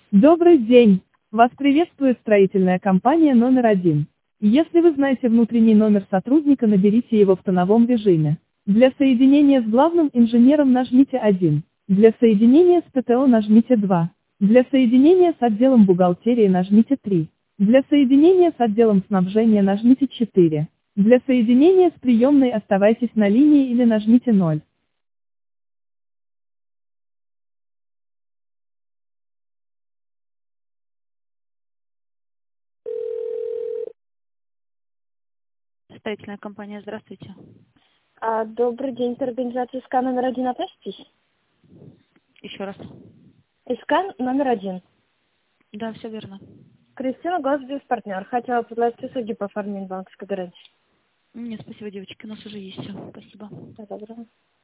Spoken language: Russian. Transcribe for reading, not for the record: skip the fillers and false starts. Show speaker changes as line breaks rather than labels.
Добрый день! Вас приветствует строительная компания номер один. Если вы знаете внутренний номер сотрудника, наберите его в тоновом режиме. Для соединения с главным инженером нажмите 1. Для соединения с ПТО нажмите 2. Для соединения с отделом бухгалтерии нажмите 3. Для соединения с отделом снабжения нажмите 4. Для соединения с приемной оставайтесь на линии или нажмите 0. Строительная компания, здравствуйте.
Добрый день, это организация СК номер один, относитесь?
Еще раз.
СК номер один.
Да, все верно.
Кристина, Госбиз партнер. Хотела предложить услуги по оформлению банковской гарантии.
Нет, спасибо, девочки, у нас уже есть все. Спасибо.
Доброго.